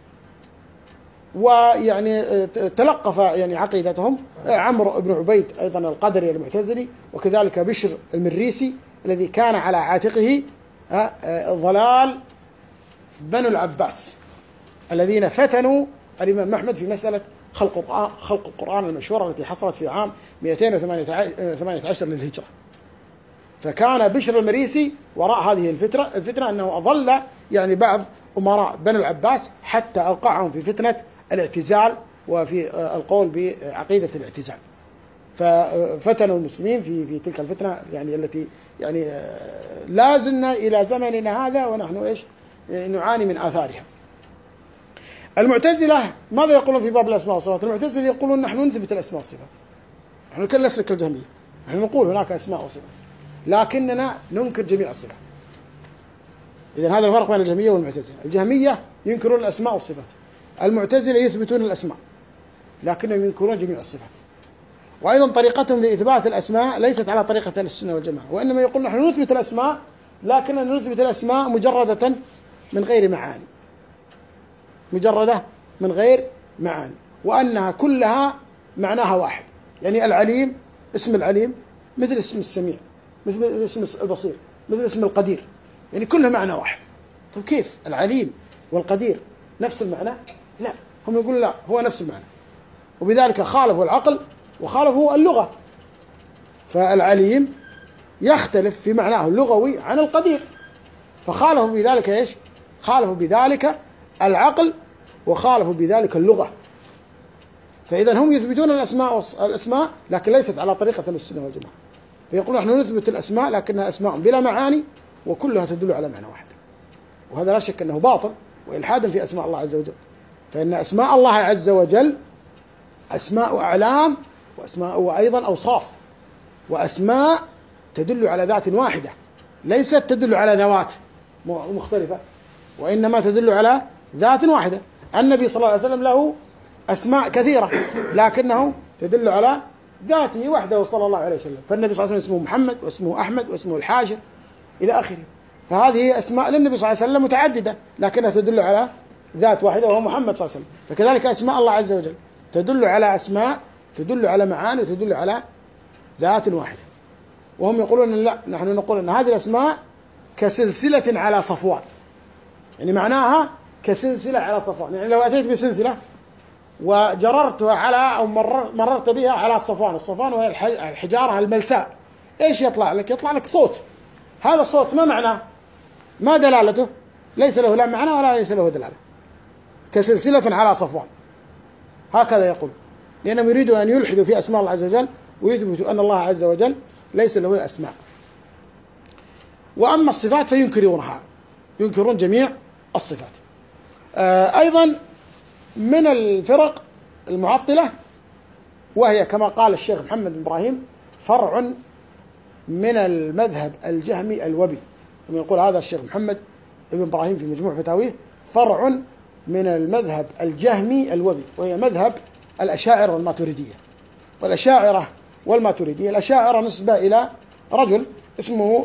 ويعني تلقف يعني عقيدتهم عمرو بن عبيد ايضا القدري المعتزلي، وكذلك بشر المريسي الذي كان على عاتقه ظلال بنو العباس الذين فتنوا الإمام أحمد في مسألة خلق خلق القرآن المشهورة التي حصلت في عام مئتين وثمانية عشر للهجرة. فكان بشر المريسي وراء هذه الفترة الفتنة أنه أضل يعني بعض أمراء بني العباس حتى أوقعهم في فتنة الاعتزال وفي القول بعقيدة الاعتزال، ففتنوا المسلمين في في تلك الفتنة يعني التي يعني لا زلنا إلى زمننا هذا ونحن إيش نعاني من آثارها. المعتزلة ماذا يقولون في باب الأسماء والصفات؟ المعتزلة يقولون نحن نثبت الأسماء والصفات، نحن كل نسلك كالجهمية، نحن نقول هناك أسماء وصفات لكننا ننكر جميع الصفات. إذن هذا الفرق بين الجهمية والمعتزلة. الجهمية ينكرون الأسماء والصفات، المعتزلة يثبتون الأسماء لكنهم ينكرون جميع الصفات. وأيضا طريقتهم لإثبات الأسماء ليست على طريقة أهل السنة والجماعة، وإنما يقول نحن نثبت الأسماء لكننا نثبت الأسماء مجردة من غير معاني، مجردة من غير معاني، وأنها كلها معناها واحد. يعني العليم اسم العليم مثل اسم السميع، مثل اسم البصير، مثل اسم القدير، يعني كلها معنى واحد. طيب كيف العليم والقدير نفس المعنى؟ لا، هم يقولون لا، هو نفس المعنى، وبذلك خالفوا العقل وخالفوا اللغة. فالعليم يختلف في معناه اللغوي عن القدير، فخالفوا بذلك ايش؟ خالفوا بذلك العقل وخالفوا بذلك اللغة. فإذا هم يثبتون الأسماء الأسماء لكن ليست على طريقة السنة والجماعة، فيقولون نحن نثبت الأسماء لكنها أسماء بلا معاني وكلها تدل على معنى واحد، وهذا لا شك أنه باطل وإلحاد في أسماء الله عز وجل. فإن أسماء الله عز وجل أسماء أعلام وأسماء وأيضا أوصاف، وأسماء تدل على ذات واحدة ليست تدل على ذوات مختلفة، وإنما تدل على ذات واحدة. النبي صلى الله عليه وسلم له أسماء كثيرة لكنه تدل على ذاته وحده صلى الله عليه وسلم. فالنبي صلى الله عليه وسلم اسمه محمد واسمه أحمد واسمه الحاشر إلى آخره. فهذه أسماء للنبي صلى الله عليه وسلم متعددة لكنها تدل على ذات واحدة وهو محمد صلى الله عليه وسلم. فكذلك أسماء الله عز وجل تدل على أسماء تدل على معاني وتدل على ذات واحدة. وهم يقولون لا، نحن نقول أن هذه الأسماء كسلسلة على صفوان، يعني معناها كسلسلة على صفوان. يعني لو أتيت بسلسلة وجررتها على أو مرر مررت بها على الصفوان، الصفوان وهي الحجارة الملساء، إيش يطلع لك؟ يطلع لك صوت. هذا الصوت ما معناه؟ ما دلالته؟ ليس له لا معنى ولا ليس له دلالة، كسلسلة على صفوان. هكذا يقول، لأنهم يريدوا أن يلحدوا في أسماء الله عز وجل ويثبتوا أن الله عز وجل ليس له أسماء. وأما الصفات فينكرونها، ينكرون جميع الصفات. آه أيضا من الفرق المعطلة، وهي كما قال الشيخ محمد بن إبراهيم فرع من المذهب الجهمي الوبي، كما يقول هذا الشيخ محمد بن إبراهيم في مجموع فتاويه فرع من المذهب الجهمي الوبي، وهي مذهب الأشاعرة والماتريدية. والأشاعرة والماتريدية، الأشاعرة نسبة إلى رجل اسمه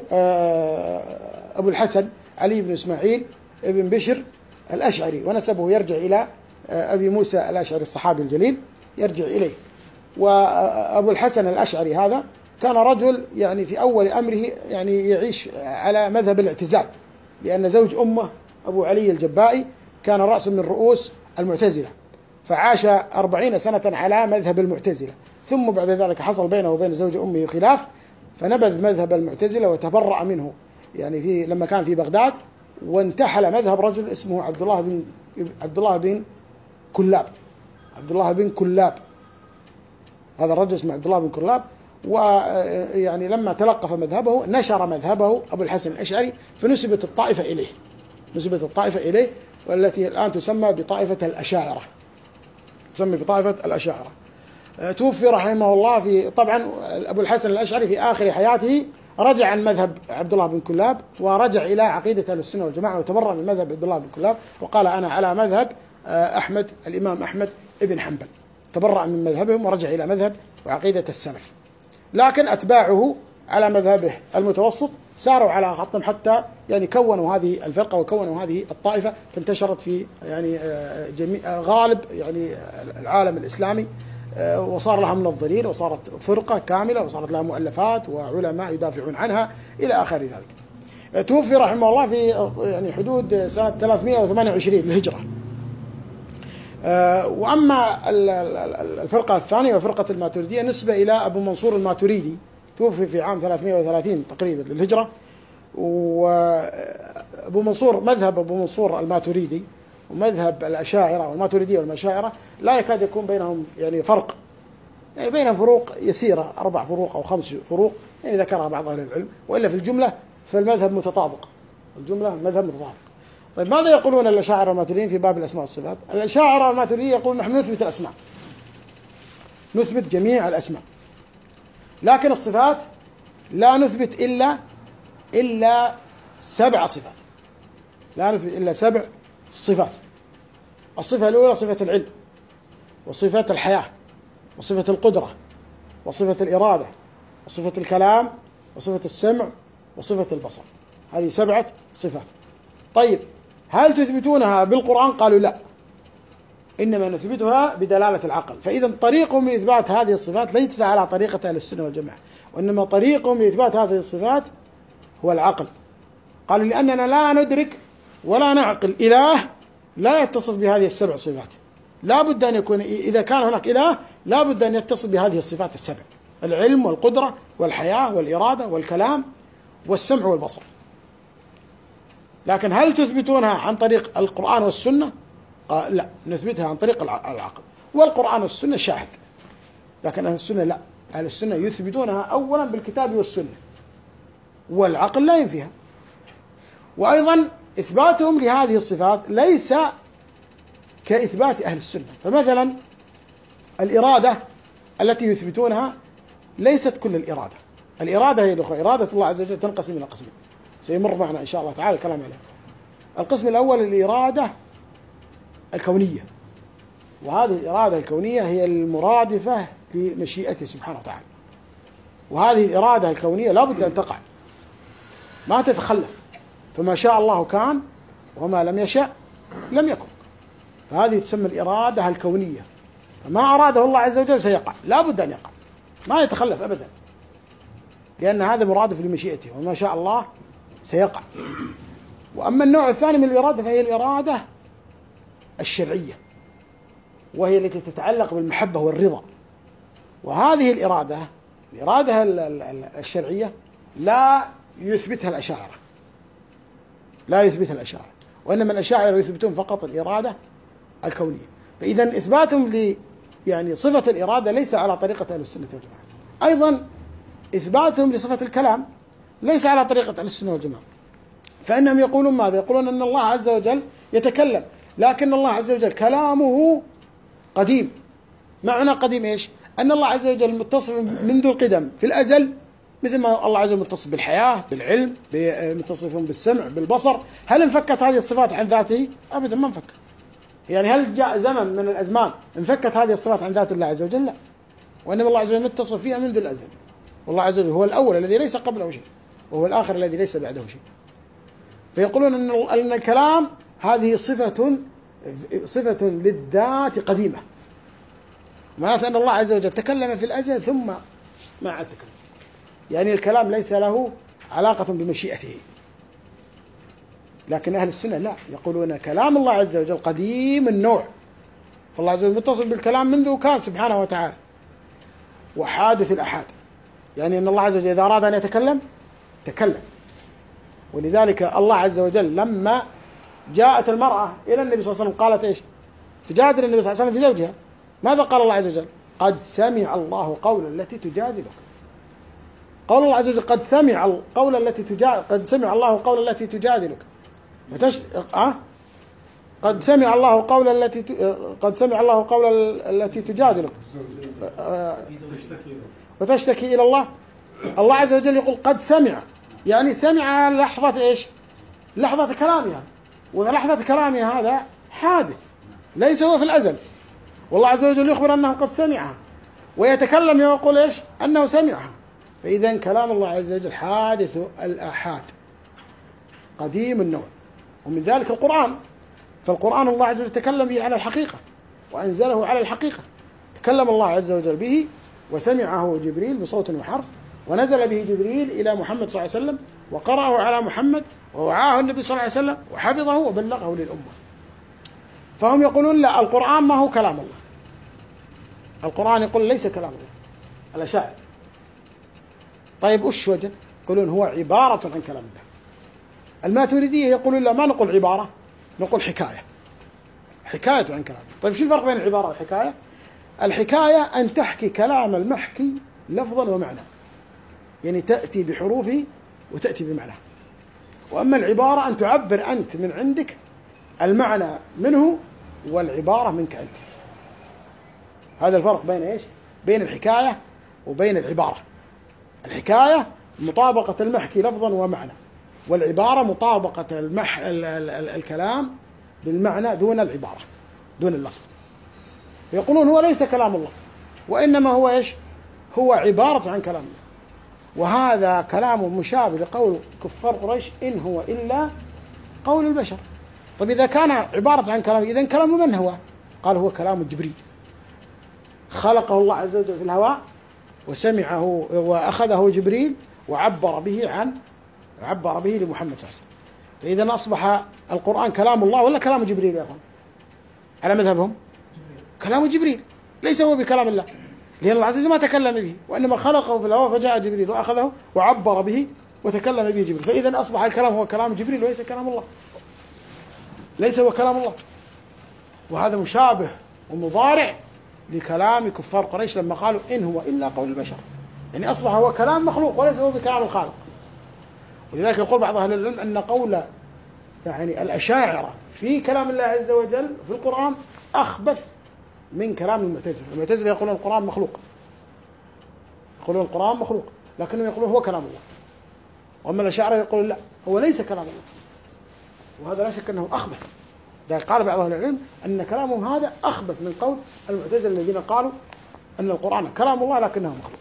أبو الحسن علي بن إسماعيل بن بشر الأشعري، ونسبه يرجع إلى أبي موسى الأشعري الصحابي الجليل، يرجع إليه. وأبو الحسن الأشعري هذا كان رجل يعني في أول أمره يعني يعيش على مذهب الاعتزال، لأن زوج أمه أبو علي الجبائي كان رأس من رؤوس المعتزلة، فعاش أربعين سنة على مذهب المعتزلة، ثم بعد ذلك حصل بينه وبين زوج أمه خلاف، فنبذ مذهب المعتزلة وتبرأ منه يعني في لما كان في بغداد، وانتحل مذهب رجل اسمه عبد الله بن عبد الله بن كلاب عبد الله بن كلاب هذا الرجل اسمه عبد الله بن كلاب. ويعني لما تلقف مذهبه نشر مذهبه أبو الحسن الأشعري، فنسبت الطائفة إليه نسبت الطائفة إليه والتي الآن تسمى بطائفة الأشاعرة تسمى بطائفة الأشاعرة. توفي رحمه الله في طبعا أبو الحسن الأشعري في آخر حياته رجع عن مذهب عبد الله بن كلاب ورجع إلى عقيدة أهل السنة والجماعة، وتبرأ من مذهب عبد الله بن كلاب وقال أنا على مذهب أحمد الإمام أحمد ابن حنبل، تبرأ من مذهبهم ورجع إلى مذهب وعقيدة السلف. لكن أتباعه على مذهبه المتوسط ساروا على خطهم حتى يعني كونوا هذه الفرقة وكونوا هذه الطائفة، فانتشرت في يعني جميع غالب يعني العالم الإسلامي، وصار لها منظرين وصارت فرقة كاملة وصارت لها مؤلفات وعلماء يدافعون عنها إلى آخر ذلك. توفي رحمه الله في يعني حدود سنة ثلاثمائة وثمانية وعشرين للهجرة. وأما الفرقة الثانية وفرقة الماتريدية نسبة إلى أبو منصور الماتريدي، توفي في عام ثلاثمائة وثلاثين تقريبا للهجرة. وأبو منصور مذهب أبو منصور الماتريدي ومذهب الأشاعرة والماتريدية والمشاعرة لا يكاد يكون بينهم يعني فرق، يعني بينهم فروق يسيرة، أربع فروق أو خمس فروق يعني ذكرها بعض أهل العلم، وإلا في الجملة فالمذهب متطابق، الجملة مذهب متطابق. طيب ماذا يقولون الأشاعرة والماتريديين في باب الأسماء والصفات؟ الأشاعرة والماتريديين يقولون نحن نثبت الأسماء، نثبت جميع الأسماء، لكن الصفات لا نثبت إلا إلا سبع صفات، لا نثبت إلا سبع صفات. الصفة الأولى صفة العلم، وصفة الحياة، وصفة القدرة، وصفة الإرادة، وصفة الكلام، وصفة السمع، وصفة البصر. هذه سبعة صفات. طيب هل تثبتونها بالقرآن؟ قالوا لا، إنما نثبتها بدلالة العقل. فإذا طريقهم لإثبات هذه الصفات ليس على طريقة أهل السنة والجماعة، وإنما طريقهم لإثبات هذه الصفات هو العقل. قالوا لأننا لا ندرك ولا نعقل إله لا يتصف بهذه السبع صفات، لا بد أن يكون إذا كان هناك إله لا بد أن يتصف بهذه الصفات السبع: العلم والقدرة والحياة والإرادة والكلام والسمع والبصر. لكن هل تثبتونها عن طريق القرآن والسنة؟ قال لا، نثبتها عن طريق العقل، والقرآن والسنة شاهد، لكن أهل السنة لا، أهل السنة يثبتونها أولا بالكتاب والسنة، والعقل لا ينفيها. وأيضا إثباتهم لهذه الصفات ليس كإثبات أهل السنة. فمثلا الإرادة التي يثبتونها ليست كل الإرادة، الإرادة هي الأخرى، إرادة الله عز وجل تنقسم إلى قسمين سيمر معنا إن شاء الله تعالى الكلام عليها. القسم الأول الإرادة الكونية، وهذه الإرادة الكونية هي المرادفة لمشيئته سبحانه وتعالى، وهذه الإرادة الكونية لا بد أن تقع، ما تتخلف، فما شاء الله كان وما لم يشأ لم يكن، فهذه تسمى الإرادة الكونية. فما أراده الله عز وجل سيقع، لا بد أن يقع، ما يتخلف أبدا، لأن هذا مرادف لمشيئته، وما شاء الله سيقع. وأما النوع الثاني من الإرادة فهي الإرادة الشرعية، وهي التي تتعلق بالمحبة والرضا. وهذه الإرادة الإرادة الشرعية لا يثبتها الأشاعرة، لا يثبتها الأشاعرة، وإنما الأشاعرة يثبتون فقط الإرادة الكونية. فإذا إثباتهم ل يعني صفة الإرادة ليس على طريقة أهل السنة والجماعة. أيضا إثباتهم لصفة الكلام ليس على طريقة أهل السنة والجماعة، فإنهم يقولون ماذا؟ يقولون أن الله عز وجل يتكلم، لكن الله عز وجل كلامه قديم. معنى قديم إيش؟ أن الله عز وجل متصف منذ القدم في الأزل، مثل ما الله عز وجل متصف بالحياة، بالعلم، متصف بالسمع، بالبصر. هل انفكت هذه الصفات عن ذاته؟ أبدا ما انفكت. يعني هل جاء زمن من الأزمان انفكت هذه الصفات عن ذات الله عز وجل؟ لا، وإنما الله عز وجل متصف فيها منذ الأزل. والله عز وجل هو الأول الذي ليس قبله شيء، وهو الآخر الذي ليس بعده شيء. فيقولون أن الكلام هذه صفة صفة للذات قديمة، معناته أن الله عز وجل تكلم في الأزل ثم ما عاد تكلم، يعني الكلام ليس له علاقة بمشيئته. لكن أهل السنة لا، يقولون كلام الله عز وجل قديم النوع، فالله عز وجل متصل بالكلام منذ كان سبحانه وتعالى، وحادث الأحاد، يعني أن الله عز وجل إذا أراد أن يتكلم تكلم. ولذلك الله عز وجل لما جاءت المرأة إلى النبي صلى الله عليه وسلم قالت إيش؟ تجادل النبي صلى الله عليه وسلم في زوجها، ماذا قال الله عز وجل؟ قد سمع الله قول التي تجادلك. قول الله عز وجل قد سمع القول التي تجادل، قد سمع الله قول التي تجادلك وتش... أه؟ قد سمع الله قول التي ت... قد سمع الله قول التي تجادلك أه... وتشتكي إلى الله. الله عز وجل يقول قد سمع، يعني سمع لحظة إيش؟ لحظة كلامها، ولحظة كلامها هذا حادث ليس هو في الأزل، والله عز وجل يخبر أنه قد سمعها، ويتكلم ويقول إيش؟ أنه سمعها. فإذا كلام الله عز وجل حادث الآحاد قديم النوع. ومن ذلك القرآن، فالقرآن الله عز وجل تكلم به على الحقيقة وأنزله على الحقيقة، تكلم الله عز وجل به وسمعه جبريل بصوت وحرف، ونزل به جبريل إلى محمد صلى الله عليه وسلم وقرأه على محمد ووعاه النبي صلى الله عليه وسلم وحفظه وبلغه للأمة. فهم يقولون لا، القرآن ما هو كلام الله، القرآن يقول ليس كلام الله الأشاعرة. طيب وش وجه؟ يقولون هو عبارة عن كلام الله. الماتريدية يقولون لا، ما نقول عبارة، نقول حكاية، حكاية عن كلام. طيب شو الفرق بين العبارة والحكاية؟ الحكاية أن تحكي كلام المحكي لفظا ومعنى، يعني تأتي بحروفه وتأتي بمعنى. وأما العبارة أن تعبر أنت من عندك المعنى منه والعبارة منك أنت. هذا الفرق بين إيش؟ بين الحكاية وبين العبارة. الحكاية مطابقة المحكي لفظا ومعنى، والعبارة مطابقة المح... ال... ال... ال... الكلام بالمعنى دون العبارة، دون اللفظ. يقولون هو ليس كلام الله، وإنما هو إيش؟ هو عبارة عن كلام الله. وهذا كلام مشابه لقول كفار قريش إن هو إلا قول البشر. طيب إذا كان عبارة عن كلام، إذن كلام من هو؟ قال هو كلام جبريل، خلقه الله عز وجل في الهواء وسمعه وأخذه جبريل وعبر به عن عبر به لمحمد صلى الله عليه وسلم. فإذا أصبح القرآن كلام الله ولا كلام جبريل يا أخوان؟ على مذهبهم كلام جبريل، ليس هو بكلام الله، لأن الله عز وجل ما تكلم به، وإنما خلقه في الهواء فجاء جبريل وأخذه وعبر به وتكلم به جبريل. فإذا أصبح الكلام هو كلام جبريل وليس كلام الله، ليس هو كلام الله. وهذا مشابه ومضارع لكلام كفار قريش لما قالوا إن هو إلا قول البشر، يعني أصبح هو كلام مخلوق وليس هو بكلام الخالق. ولذلك يقول بعض أهل العلم أن قول يعني الأشاعرة في كلام الله عز وجل في القرآن أخبث من كلام المعتزلة. المعتزلة يقولون القرآن مخلوق، يقولون القرآن مخلوق، لكنهم يقولون هو كلام الله. وأما الأشاعرة يقولون لا، هو ليس كلام الله، وهذا لا شك أنه أخبث. ذلك قال بعض أهل العلم أن كلامهم هذا أخبث من قول المعتزلة الذين قالوا أن القرآن كلام الله لكنه مخلوق.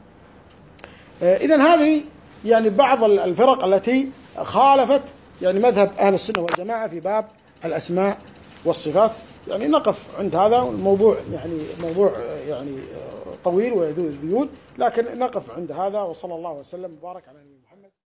إذن هذه يعني بعض الفرق التي خالفت يعني مذهب أهل السنة والجماعة في باب الأسماء والصفات. يعني نقف عند هذا، الموضوع يعني موضوع يعني طويل ويذود ذيول، لكن نقف عند هذا. وصلى الله وسلم وبارك على نبينا.